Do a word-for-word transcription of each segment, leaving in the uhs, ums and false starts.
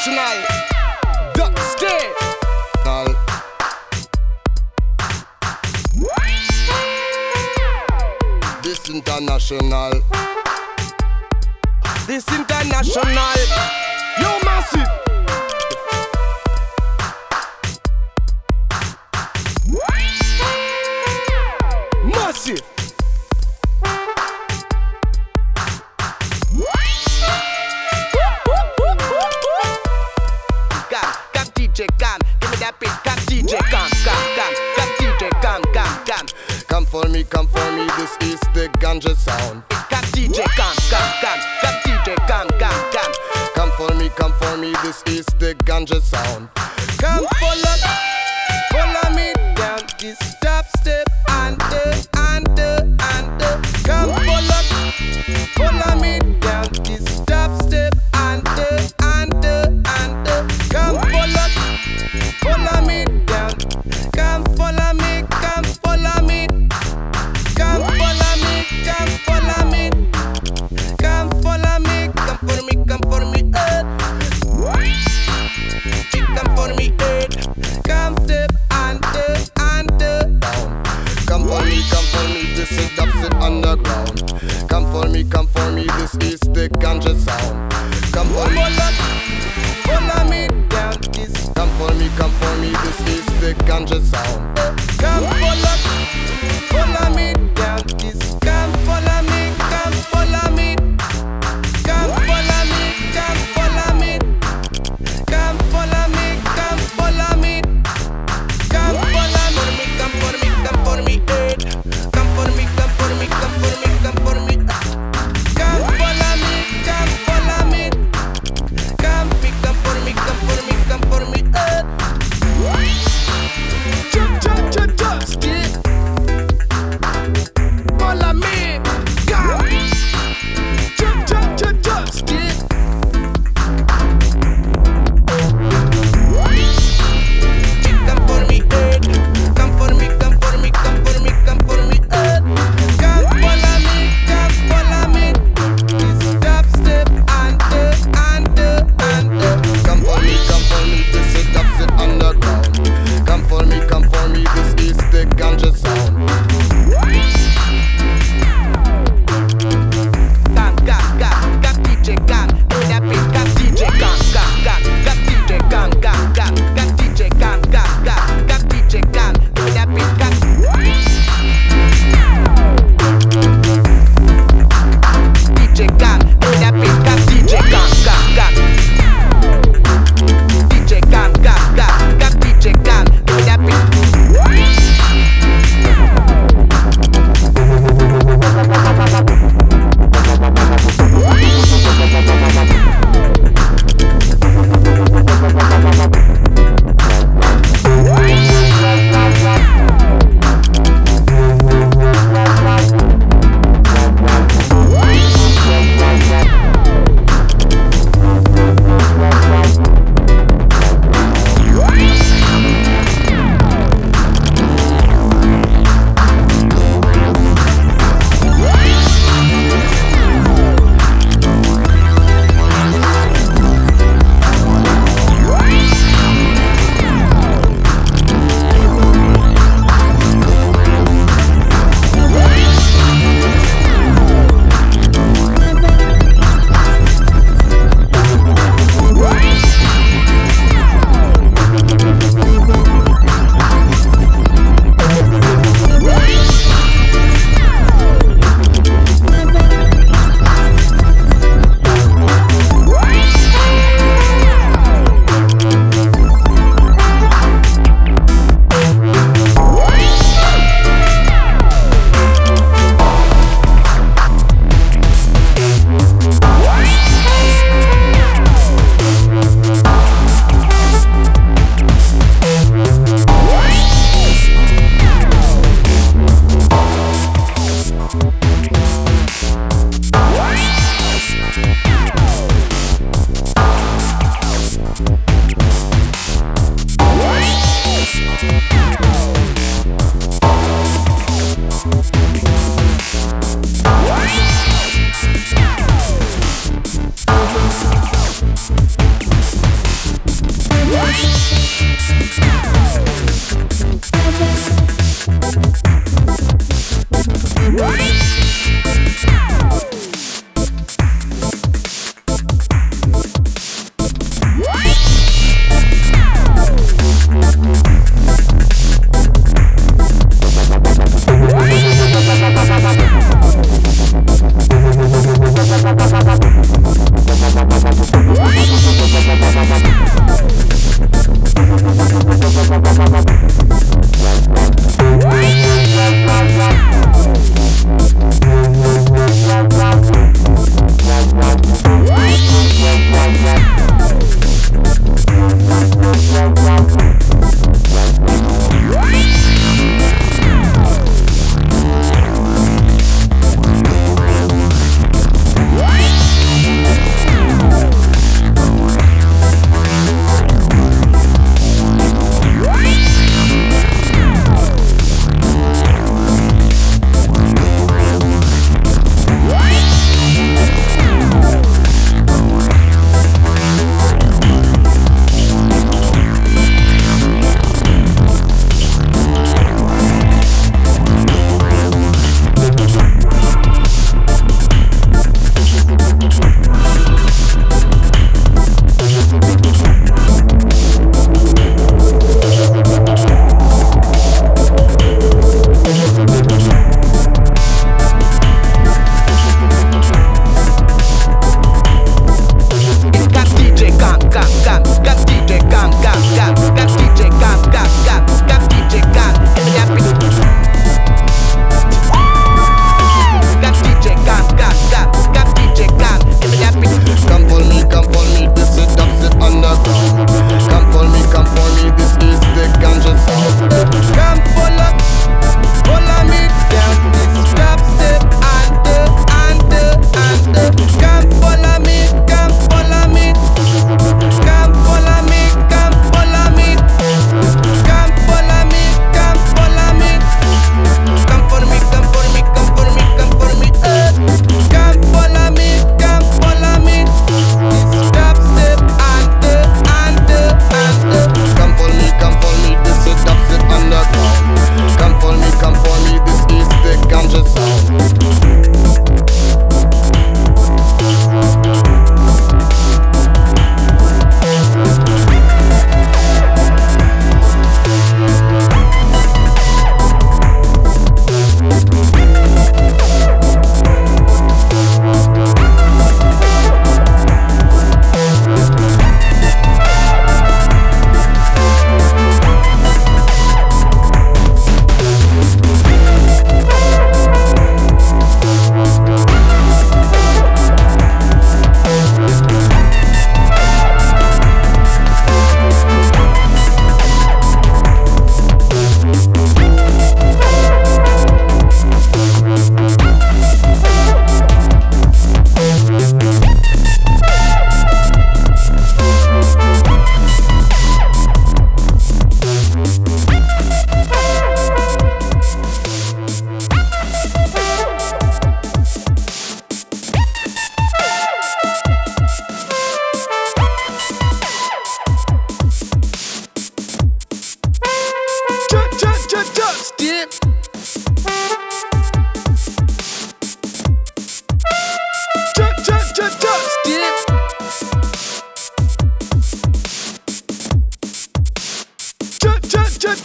international. Duck state. This international. This international. Yo, massive. Massive. Come, come D J, come. Give me that beat, come D J, come, come, come. Come D J, come, come, come. Come for me, come for me, this is the ganja sound. Come D J, come, come, come. Come D J, come, come, come. Come for me, come for me, this is the ganja sound. Come follow, follow me down this top step and the, and the, and the. Come follow, follow me down this top step and the, and the, and the. Come follow, follow me down. Come follow me, come follow me. Come follow me, come follow me. Come follow me, come for me, come for me, eh. Come for me, eh. Come step and the, and the down. Come for me, come for me, this is dubstep underground. Come for me, come for me, this is the ganja sound. Come for me, follow me down this. Come for me, come for me, this is the ganja sound. Come follow, follow me down this. Come follow me, come follow me. Come follow me, come follow me. Come follow me, come follow me. Come follow me, come for me, come for me, eh. Come for me, come for me, come for me, come for me. Come follow me, come follow me. Come me, come for me, come for me, come for me, eh. Chug, chug.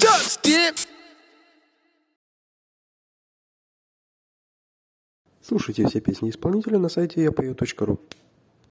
Dubstep. Слушайте все песни исполнителя на сайте я пою точка ру.